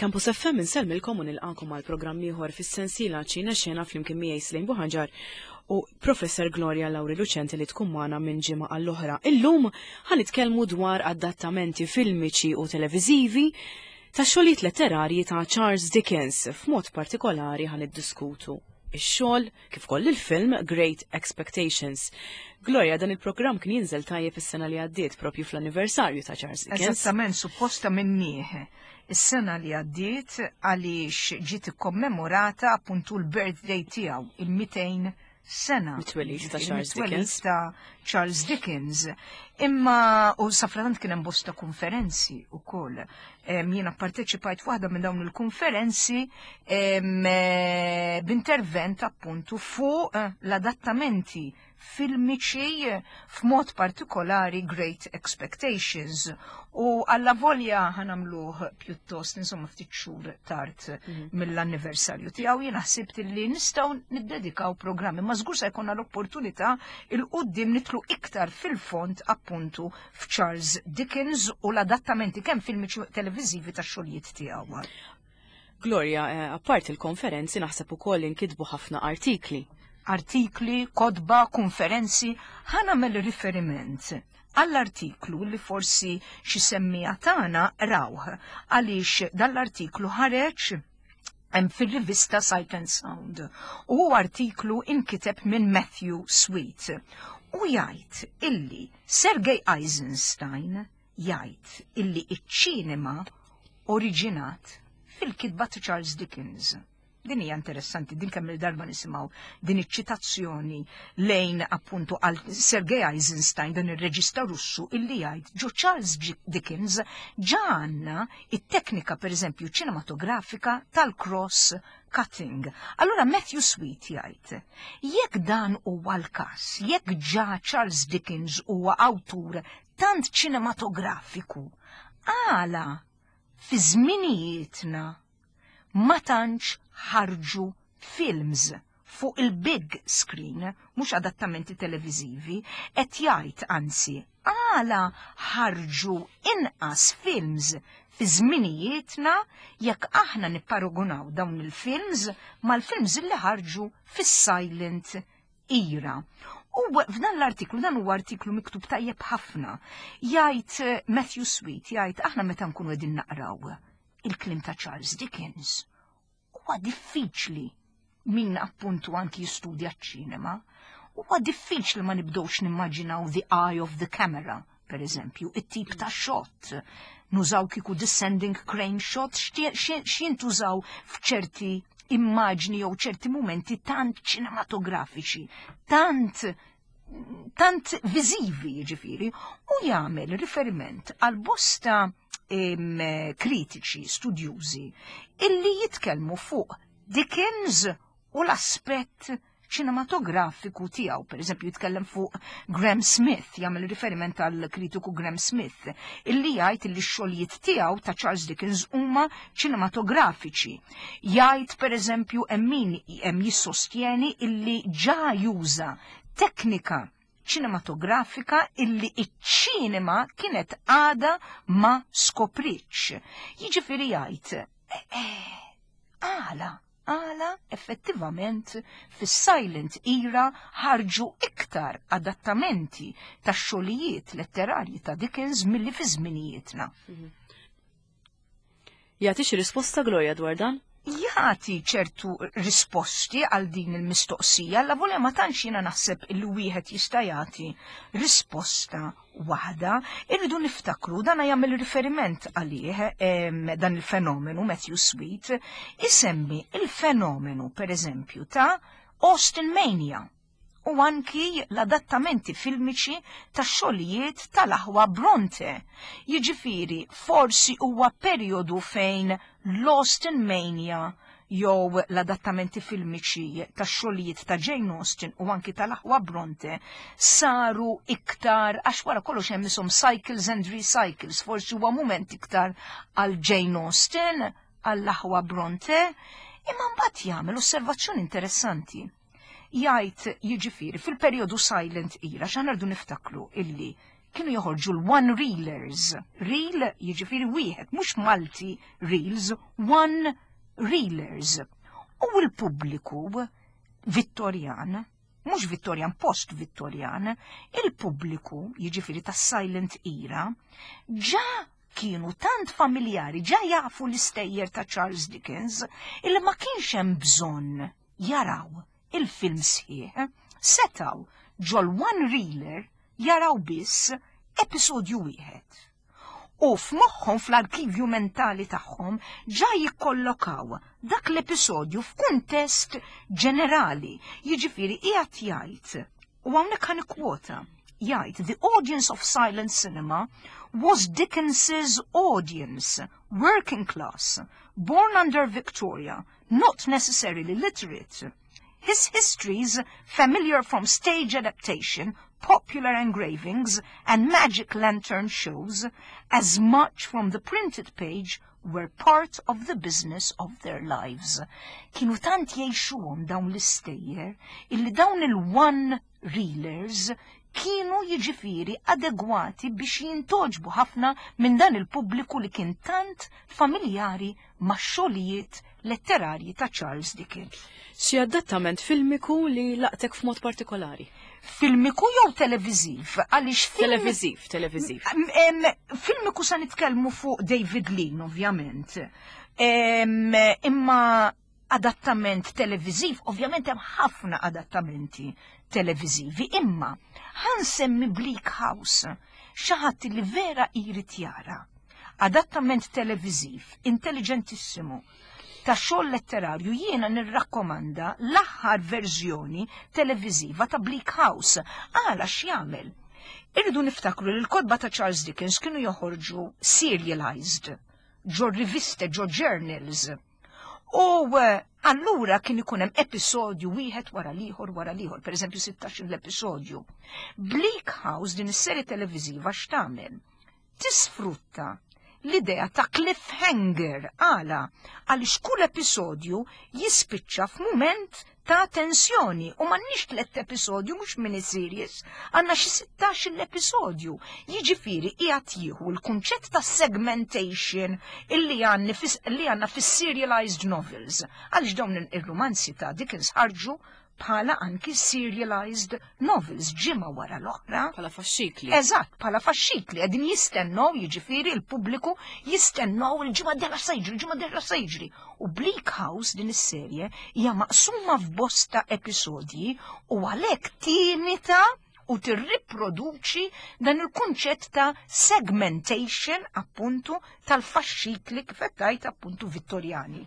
Campus FM insellmilkom u nilqakom għal programm ieħor fis-sensiela ċina xena flimkien miegħi Slejn Buħaġar u Professor Gloria Lawri Luċenti li tkun magħna minn ġimgħa għall-oħra. Illum ħanitkellmu dwar adattamenti filmiċi u televiżivi ta' xogħlijiet letterarji ta' Charles Dickens, f'mod partikolari ħaniddiskutu ix-xogħol kif ukoll il-film Great Expectations. Gloria, dan il-programm kien jinżel tajjeb is-sena li għaddiet propju fl-anniversarju ta' Charles Dickens. Eżattament, supposta minnieh. Is-sena li għaddiet għaliex ġiet ikkommemorata appuntu l-birthday tiegħu, il-200 sena. Mit-twelid ta' Charles Dickens. Ta' Charles Dickens. Imma u safratant kien hemm bosta konferenzi wkoll. Jiena pparteċipajt f'waħda minn dawn il-konferenzi b'intervent appuntu fuq l-adattamenti filmiċi f'mod partikolari Great Expectations. U alla volja ħanamluħ pjuttost, insomma, ftit xhur tard mill-anniversarju tiegħu jiena ħsibt li nistgħu niddedikaw programmi, ma żgur se jkollna l-opportunità il-qudiem nitlu iktar fil-fond appuntu f'Charles Dickens u l-adattamenti kemm filmiċi televiżivi tax-xogħlijiet tiegħu. Gloria, apart il-konferenzi naħseb ukoll inkitbu ħafna artikli, kodba, konferenzi, ħanamel riferiment għall-artiklu li forsi xi semmija tagħna rawh għaliex dal-artiklu ħareġ fil-rivista Sight and Sound u artiklu inkiteb minn Matthew Sweet u jgħid illi Sergei Eisenstein jgħid illi iċ-ċinema oriġinat fil-kitba ta' Charles Dickens. Din hija interessanti, din kemm il-darba nisimgħu din iċ-ċitazzjoni lejn appuntu għal Sergei Eisenstein dan ir-reġista Russu illi jgħid ġo Charles Dickens ġanna it-teknika pereżempju ċinematografika tal-cross cutting. Allura Matthew Sweet jgħid, jekk dan huwa l-każ, jekk ġa Charles Dickens huwa awtur tant ċinematografiku, għala fi żminijietna ma tantx ħarġu films fuq il-big screen, mhux adattamenti televiżivi, qed jgħid anzi għala ħarġu inqas films fi żminijietna jekk aħna nipparagunaw dawn il-films mal-films li ħarġu fis-silent era. U f'dan l-artiklu, dan huwa artiklu miktub tajjeb ħafna, jgħid Matthew Sweet, jgħid aħna meta nkunu qegħdin naqraw il-klim ta' Charles Dickens huwa diffiċli min appuntu anki jistudja ċ-ċinema, huwa diffiċli ma nibdowx nimmaġinaw the eye of the camera, per eżempju, it-tip ta' shot. Nużaw kiku descending crane shot, x'jintużaw f'ċerti immaġni jew ċerti momenti tant ċinematografiċi, tant viżivi jiġifieri, u jagħmel riferiment għal bosta kritiċi, studjużi, illi jitkellmu fuq Dickens u l-aspett ċinematografiku tiegħu. Per eżempju, jitkellem fuq Graham Smith, jagħmel riferiment għal kritiku Graham Smith, illi jgħid illi x-xogħlijiet tiegħu ta' Charles Dickens huma ċinematografiċi. Jgħid pereżempju hemm jissostjeni illi ġa juża teknika ċinematografika illi iċ-ċinema kienet għada ma skopritx. Jiġifieri jgħid, għala effettivament fis-silent era ħarġu iktar adattamenti tax xogħlijiet letterarji ta' Dickens milli fi żminijietna. Jagħti xi risposta Gloria dwar dan? Jagħti ċertu risposti għal din il-mistoqsija, la volja ma tantx jiena naħseb il wieħed jista' jagħti risposta waħda, irridu niftakru dan jagħmel riferiment għalih dan il-fenomenu Matthew Sweet, isemmi il-fenomenu pereżempju ta' Austen Mania u anki l-adattamenti filmiċi ta' xogħlijiet tal-aħwa Bronte. Jiġifieri forsi huwa perjodu fejn l-Austen Mania jew l-adattamenti filmiċi ta' xogħlijiet ta' Jane Austen u anki tal-aħwa Bronte saru iktar għax wara kollox hemm ishom cycles and recycles, forsi huwa mument iktar għal Jane Austen, għall-aħwa Bronte, imma mbagħad jagħmel osservazzjoni interessanti. Jgħid jiġifieri fil-perjodu silent era x'għanardu niftakru illi kienu joħorġu l-one reelers. Reel jiġifieri wieħed, mhux Malti reels, one reelers. U l-pubbliku Vittorjan, mhux Vittorjan, post-Vittorjan, il-pubbliku jiġifieri tas-silent era, ġa kienu tant familjari, ġa jafu l-istejjer ta' Charles Dickens, illi ma kienx hemm bżonn jaraw il-film sħiħ, setaw ġol one reeler jaraw biss episodju wieħed. U f'moħħhom fl-arkivju mentali tagħhom ġa jikkollokaw dak l-episodju f'kuntest ġenerali, jiġifieri qiegħed jgħid, u hawnhekk ħanikwota, jgħid the audience of silent cinema was Dickens's audience, working class, born under Victoria, not necessarily literate. His histories, familiar from stage adaptation, popular engravings, and magic lantern shows, as much from the printed page, were part of the business of their lives. Kienu tant jgħixuhom dawn l-istejjer, illi dawn il-one reelers kienu jiġifieri adegwati biex jintoġbu ħafna minn dan il-pubbliku li kien tant familjari ma' xogħlijiet letterarji ta' Charles Dickens. Xi adattament filmiku li laqtek f'mod partikolari? Filmiku jew televiżiv, għaliex Televiżiv. Filmiku sa nitkellmu fuq David Lean, ovvjament. Imma adattament televiżiv, ovvjament hemm ħafna adattamenti televiżivi, imma ħansemmi Bleak House, xi ħadd li vera jrid jara. Adattament televiżiv, intelligentissimu, ta' xogħol letterarju jiena nirrakkomanda l-aħħar verżjoni televiżiva ta' Bleak House. Għala x'jagħmel? Irridu niftakru li l-kodba ta' Charles Dickens kienu joħorġu serialized, ġo riviste, ġo journals. U allura kien ikun hemm episodju wieħed wara l-ieħor, pereżempju 16 l-episodju. Bleak House din is-serje televiżiva x'tagħmel? Tisfrutta l-idea ta' cliffhanger għaliex kull episodju jispiċċa f'mument ta' tensjoni u m'għandniex 3 episodju mhux miniseries, għandna xi 16 l-episodju. Jiġifieri qiegħed jieħu l-kunċett ta' segmentation illi għandna fis-serialized novels. Għaliex dawn ir-romanzi ta' Dickens ħarġu bħala anki serialized novels ġimma wara l-oħra. Bħala faxxikli. Eżatt, bħala faxxikli. Qegħdin jistennew jiġifieri l-pubbliku jistennew il-ġimgħa d-dera se jiġri. U Bleak House din is-serje hija maqsuma f'bosta episodji u għalhekk tiemita u tirriproduċi dan il-kunċett ta' segmentation appuntu tal-faxxikli kif qed tgħid appuntu Vittorjani.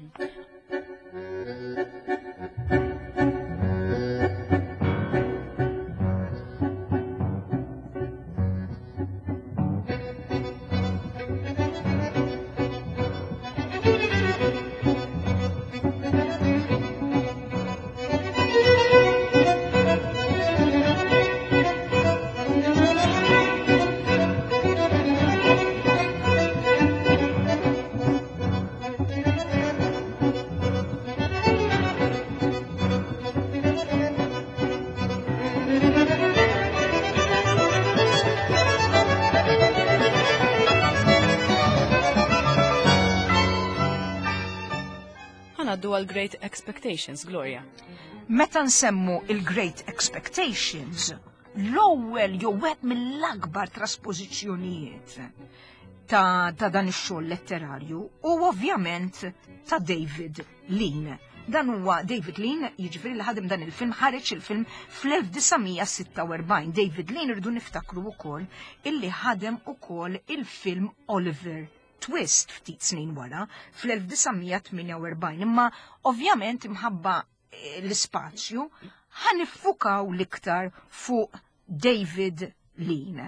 Għaddu għal Great Expectations, Gloria. Meta nsemmu il-Great Expectations, l-ewwel jew wieħed mill-akbar trasposizzjonijiet ta' dan ix-xogħol letterarju u ovvjament ta' David Lean. Dan huwa David Lean, jiġifieri li ħadem dan il-film, ħareġ il-film fl-1946. David Lean irdu niftakru wkoll illi ħadem ukoll il-film Oliver Twist ftit snin wara fl-1948, imma ovvjament imħabba l-ispazju ħanifukaw l-iktar fuq David Lean.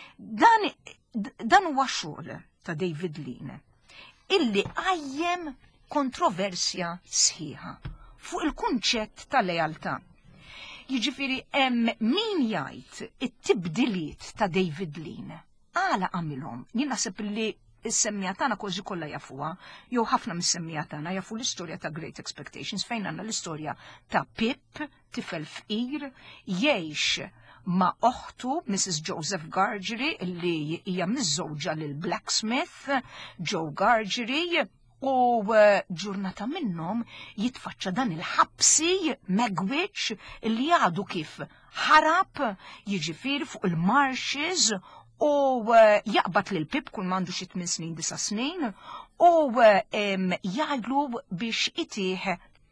Dan huwa xogħol ta' David Lean illi għajjem kontroversja sħiħa fuq il-kunċett ta' lealtà. Jiġifieri hemm min jgħid it-tibdiliet ta' David Lean għala għamilhom. Jien naħseb li is-semmija tagħna kważi kollha jafuha, jew ħafna mis-semmija tagħna jafu l-istorja ta' Great Expectations fejn għandna l-istorja ta' Pip, tifel fqir, jgħix ma' oħtu Mrs. Joseph Gargery li hija miżżewġa lil Blacksmith Joe Gargery u ġurnata minnhom jitfaċċa dan il-ħabsi Megwitch li għadu kif ħarab jiġifieri fuq il-marshes u jaqbad lil Pip kull m'għandu xi 8 snin 9 snin u jgħidlu biex itih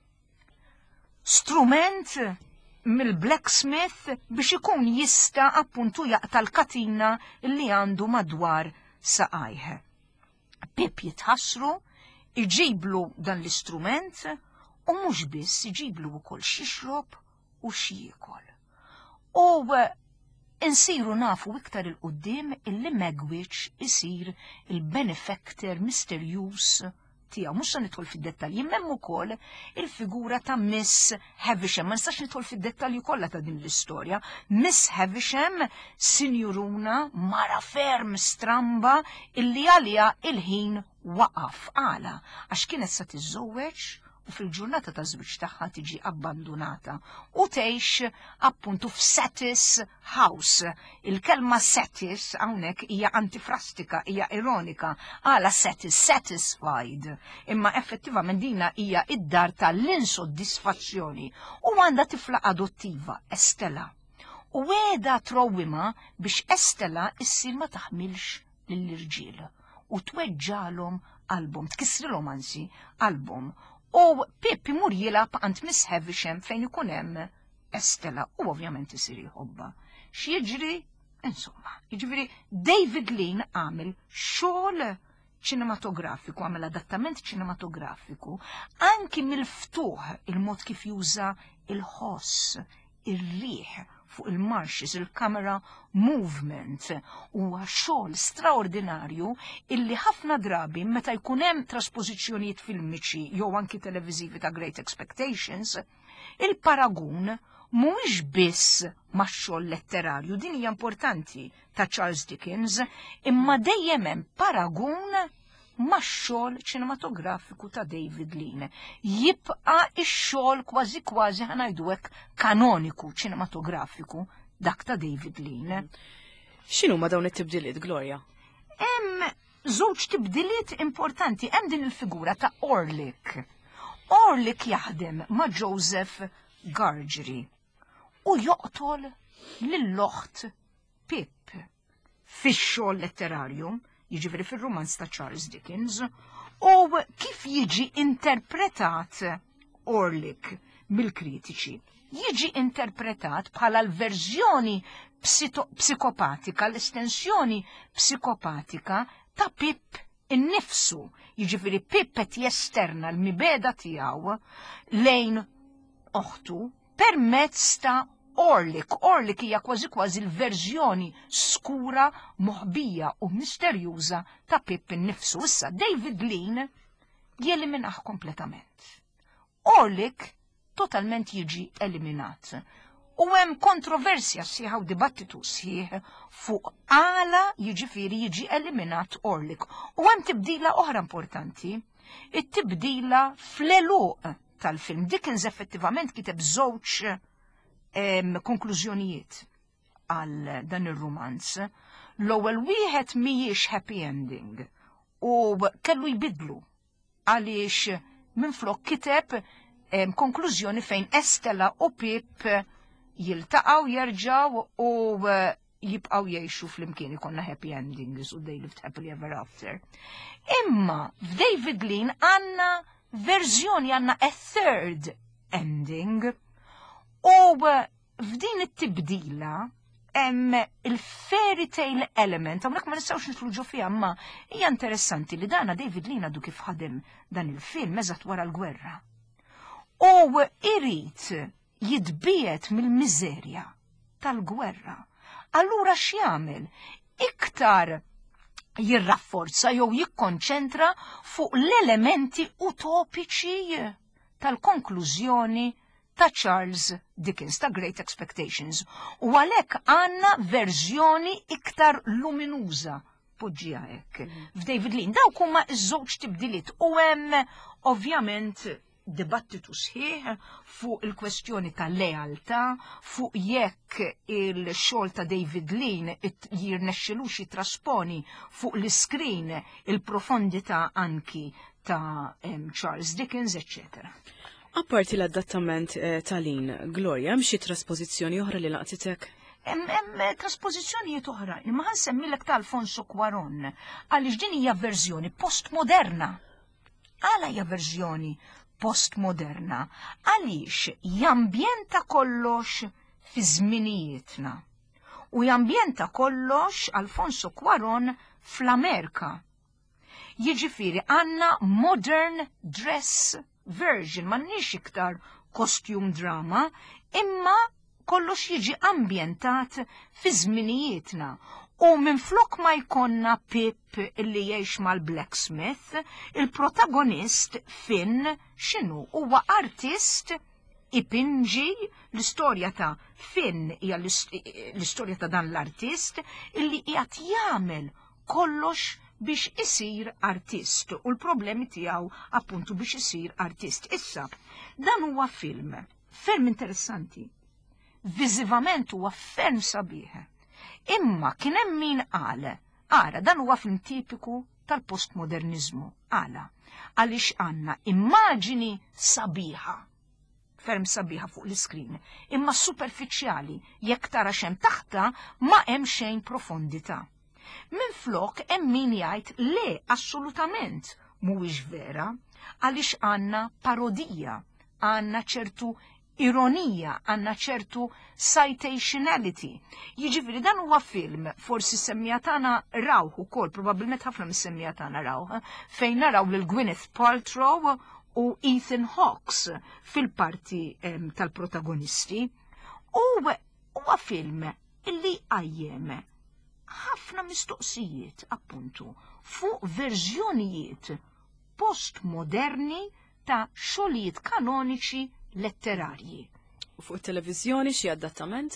strument mill-blacksmith biex ikun jista' appuntu jaqta l-katina li għandu madwar saqajh. Pip jitħassru, iġiblu dan l-istrument u mhux biss iġiblu wkoll xixrob u x'jiekol. U insiru nafu iktar il-qudiem illi Megwitch isir il-benefactor misterjus tiegħu. Mhux se nidħol fid-dettalji, hemm ukoll il-figura ta' Miss Havisham. Ma nistax nidħol fid-dettalji kollha ta' din l-istorja. Miss Havisham, sinjuruna mara ferm stramba illi għaliha il-ħin waqaf għala għax kienet se tiżżewweġ u fil-ġurnata ta' żwieġ tagħha tiġi abbandunata u tgħix appuntu f'Satis House. Il-kelma Satis hawnhekk hija antifrastika, hija ironika, għala satisfied, imma effettivament dina hija id-dar tal-insoddisfazzjoni u għandha tifla adottiva, Estella. U għeda trowwima biex Estella issir ma taħmilx lill-irġiel u tweġġalhom album, tkissrilhom anzi album. U Pip imur jilab għand Miss Havisham fejn ikun hemm Estella u ovvjament isir jħobba. X'jiġri? Insomma, jiġifieri David Lean għamel xogħol ċinematografiku, għamel adattament ċinematografiku, anki mill-ftuħ il-mod kif juża il-ħoss, ir-riħ fuq il-marshes, il-camera movement u xogħol straordinarju illi ħafna drabi meta jkun hemm trasposizzjonijiet filmiċi jew anki televiżivi ta' Great Expectations, il-paragun mhuwiex biss max-xogħol letterarju, din hija importanti ta' Charles Dickens, imma dejjem hemm paragun max-xogħol ċinematografiku ta' David Lean. Jibqa' ix-xogħol kważi ħanajdu hekk kanoniku ċinematografiku dak ta' David Lean. X'inhu ma dawn it-tibdiliet, Gloria? Hemm żewġ tibdiliet importanti, hemm din il-figura ta' Orlick. Orlick jaħdem ma' Joseph Gargery u joqtol lill-oħt Pip fix-xogħol letterarju, jiġifieri fir-romanz ta' Charles Dickens, u kif jiġi interpretat Orlick mill-kritiċi. Jiġi interpretat bħala l-verżjoni psikopatika, l-estensjoni psikopatika ta' Pip innifsu. Jiġifieri Pip qed jesterna l-mibeda tiegħu lejn oħtu permezz ta' Orlick. Orlick hija kważi l-verżjoni skura, moħbija u misterjuża ta' Pip innifsu. Issa David Lean jeliminaħ kompletament. Orlick totalment jiġi eliminat. U hemm kontroversja sħiħa u dibattitu sħiħ fuq għala jiġifieri jiġi eliminat Orlick. U hemm tibdila oħra importanti, it-tibdila fl-eluq tal-film. Dickens effettivament kiteb żewġ konklużjonijiet għal dan ir-romanz. L-ewwel wieħed mhijiex happy ending u kellu jbidlu għaliex minflok kiteb konklużjoni fejn Estella u Pip jiltaqgħu jerġgħu u jibqgħu jgħixu flimkien ikonna happy endings u they lived happily ever after. Imma f'David Lean għandna verżjoni, għandna a third ending. U f'din it-tibdila hemm il-fairy tale element, hawnhekk ma nistgħux nitfluġu fiha, ma hija interessanti li dana David Lean għadu kif ħadem dan il-film eżatt wara l-gwerra. U irid jitbiet mill-miżerja tal-gwerra. Allura x'jagħmel? Iktar jirrafforza jew jikkonċentra fuq l-elementi utopiċi tal-konklużjoni ta' Charles Dickens, ta' Great Expectations. U għalhekk għandna verżjoni iktar luminuża poġġija hekk f'David Lean. Dawk huma ż-żewġ tibdiliet u hemm ovvjament dibattitu sħiħ fuq il-kwestjoni ta' lealtà, fuq jekk il-xogħol ta' David Lean jirnexxilux jitrasponi fuq l-iskrin il-profondità anki ta' Charles Dickens, etc. Apparti l-adattament ta' Lean, Gloria, hemm xi trasposizzjoni oħra li laqtitek? Hemm trasposizzjonijiet oħra, imma ħansemmilek ta' Alfonso Cuarón, għaliex din hija verżjoni postmoderna. Għala hija verżjoni postmoderna, għaliex jambjenta kollox fi żminijietna. U jambjenta kollox Alfonso Cuarón fl-Amerika. Jiġifieri għandna modern dress version, m'għandniex iktar costume drama, imma kollox jiġi ambjentat fi żminijietna. U minflok ma jkonna Pip illi jgħix mal-blacksmith, il-protagonist Finn x'inhu huwa artist ipinġi. L-istorja ta' Finn hija l-istorja ta' dan l-artist illi qiegħed jagħmel kollox biex isir artist u l-problemi tiegħu appuntu biex isir artist. Issa, dan huwa film ferm interessanti. Viżivament huwa ferm sabiħ. Imma kien hemm min qal, dan huwa film tipiku tal-postmodernizmu. Għaliex għandna immaġini sabiħa, ferm sabiħa fuq l-iskrin, imma superfiċjali, jekk tara xejn taħta ma hemm xejn profondità. Minflok hemm min jgħid le assolutament mhuwiex vera, għaliex għandna parodija, għandna ċertu ironija, għandna ċertu citationality. Jiġifieri dan huwa film, forsi semmija tagħna rawh ukoll, probabbilment ħafna mis-semmija tagħna rawh, fejn naraw lil Gwyneth Paltrow u Ethan Hawke fil-parti tal-protagonisti. U huwa film illi qajjem ħafna mistoqsijiet appuntu fuq verżjonijiet postmoderni ta' xogħlijiet kanoniċi letterarji. U fuq televizjoni xi adattament?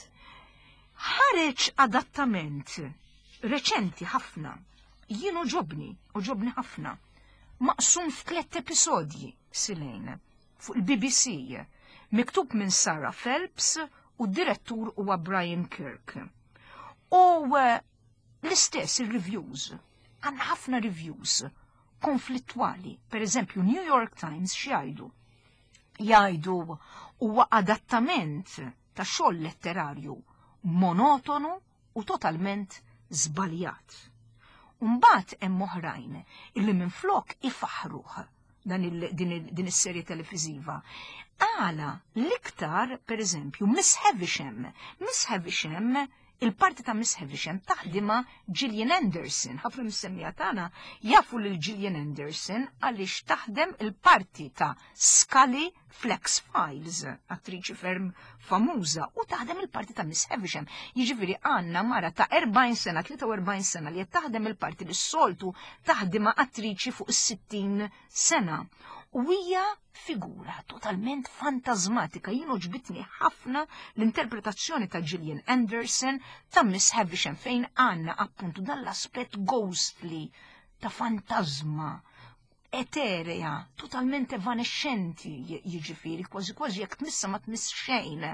Ħareġ adattament reċenti ħafna. Jien uġobni ħafna. Maqsum f'3 episodji silejn fuq il-BBC, miktub minn Sarah Phelps u d-direttur huwa Brian Kirk. U l-istess il-reviews, għandna ħafna reviews konflittwali. Per eżempju, New York Times x'jgħidu? Jgħidu huwa adattament ta' xogħol letterarju monotonu u totalment żbaljat. Mbagħad hemm oħrajn illi minflok ifaħruh din is-serje televiżiva. Għala l-iktar, pereżempju, Miss Havisham. Miss Havisham, il-parti ta' Miss Havisham taħdima Gillian Anderson. Ħafna mis-semmija tagħna jafu lil Gillian Anderson għaliex taħdem il-parti ta' Scully fl-X-Files, attriċi ferm famuża, u taħdem il-parti ta' Miss Havisham. Jiġifieri għandna mara ta' 40 sena, 43 sena li qed taħdem il-parti li s-soltu taħdima attriċi fuq is-60 sena. U hija figura totalment fantasmatika. Jien oġbitni ħafna l-interpretazzjoni ta' Gillian Anderson ta' Miss Havisham fejn għandna appuntu dan l-aspett ghostly ta' fantasma, eterea, totalment evanescenti, jiġifieri, kważi jekk tmissa ma tmiss xejn.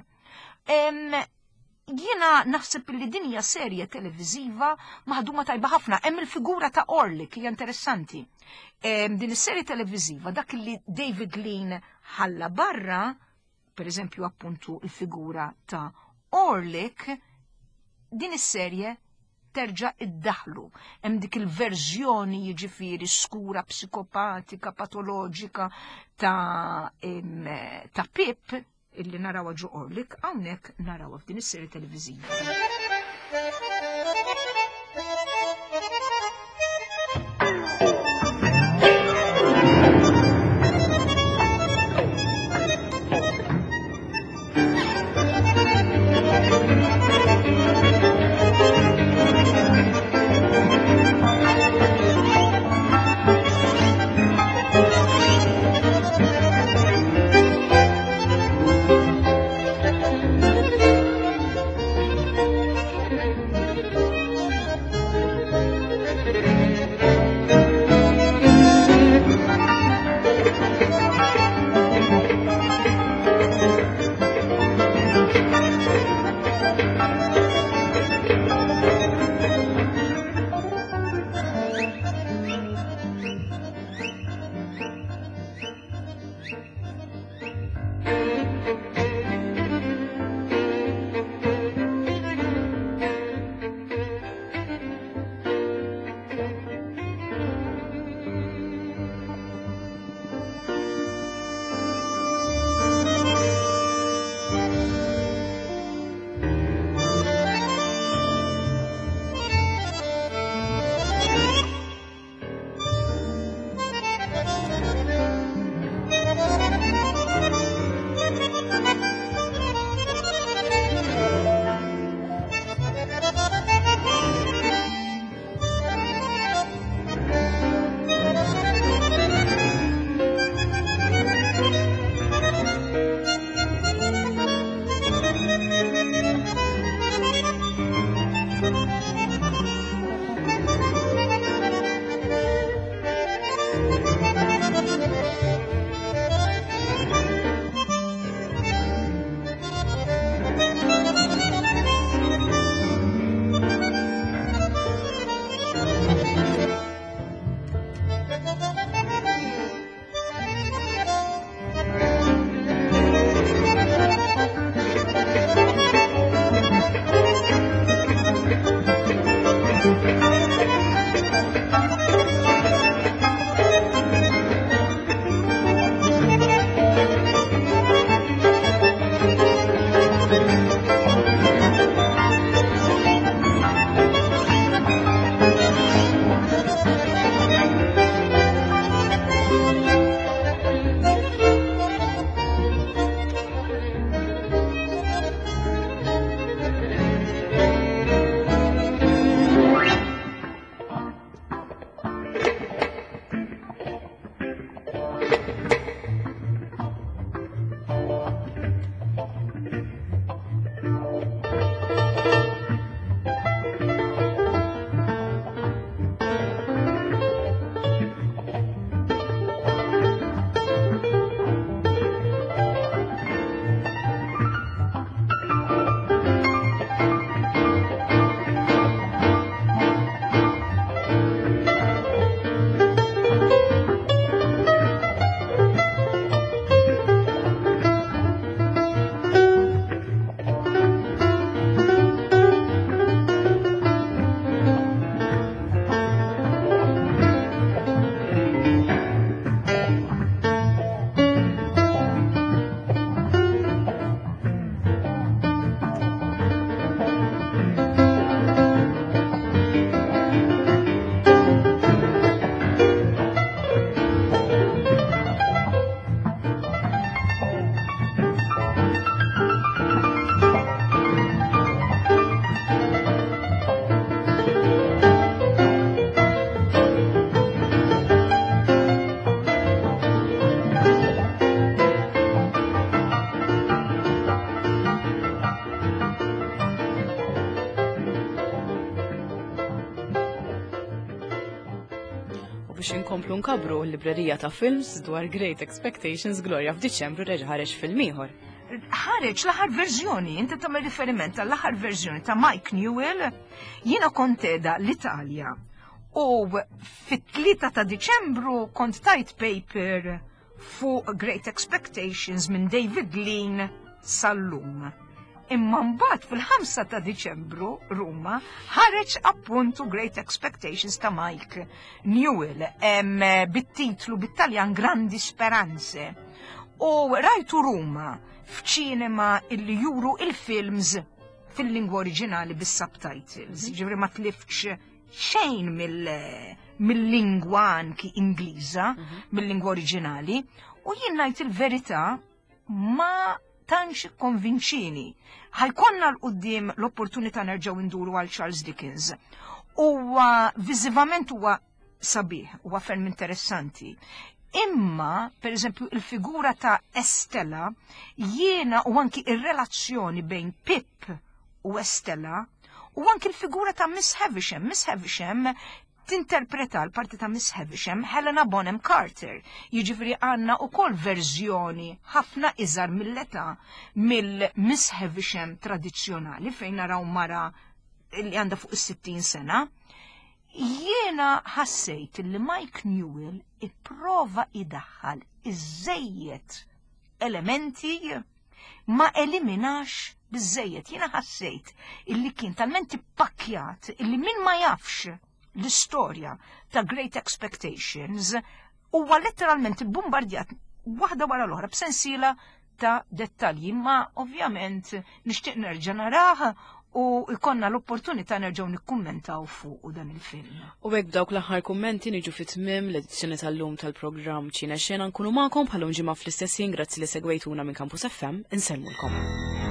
Jiena naħseb li din hija serje televiżiva maħduma tajba ħafna. Hemm il-figura ta' Orlick hija interessanti. Din is-serje televiżiva dak li David Lean ħalla barra, pereżempju appuntu il-figura ta' Orlick, din is-serje terġa' iddaħlu. Hemm dik il-verżjoni jiġifieri skura, psikopatika, patoloġika ta' Pip illi narawa ġo Orlick, hawnhekk narawa f'din is-serje televiżiva. biex inkomplu nkabru l-librerija ta' films dwar Great Expectations Gloria f'Diċembru reġa' ħareġ film ieħor. Ħareġ l-aħħar verżjoni, inti tagħmel riferiment tal-aħħar verżjoni ta' Mike Newell, jiena kont qiegħda l-Italja. U fit-3 ta' Diċembru kont tajt paper fuq Great Expectations minn David Lean sal-lum. Imma mbagħad fil-5 ta' Diċembru Ruma ħareġ appuntu Great Expectations ta' Mike Newell bit-titlu bit-Taljan Grandi Speranze. U rajtu Ruma f'ċinema illi juru il-films fil-lingwa oriġinali bis-subtitles, ġifri ma tlifx xejn mill-lingwa anki Ingliża, mill-lingwa oriġinali, u jien ngħid il-verità ma tantx konvinċini. Ħajkonna l-qudiem l-opportunità nerġgħu nduru għal Charles Dickens. Huwa viżivament huwa sabiħ, huwa ferm interessanti. Imma, per eżempju, il-figura ta' Estella, jiena u anki ir-relazzjoni bejn Pip u Estella, u anki l-figura ta' Miss Havisham. Miss Havisham tinterpreta l-parti ta' Miss Havisham Helena Bonham Carter. Jiġifieri għandna wkoll verżjoni ħafna iżgħar mill-età mill-Miss Havisham tradizzjonali fejn naraw mara li għandha fuq is-60 sena. Jiena ħassejt li Mike Newell ipprova idaħħal iż-żejjed elementi ma eliminax biżejjed. Jiena ħassejt illi kien talment ippakkjat illi min ma jafx l-istorja ta' Great Expectations huwa letteralment bombardjat waħda wara l-oħra b'sensiela ta' dettalji, ma ovvjament nixtieq nerġa' narah u ikonna l-opportunità nerġgħu nikkummentaw fuq dan il-film. U hekk dawk l-aħħar kummenti niġu fit-tmiem l-edizzjoni tal-lum tal-programm Ċina Xena nkunu magħkom bħalhom ġimgħa fl-istess ħin, grazzi li segwejtuna minn Campus FM, insellmulkom.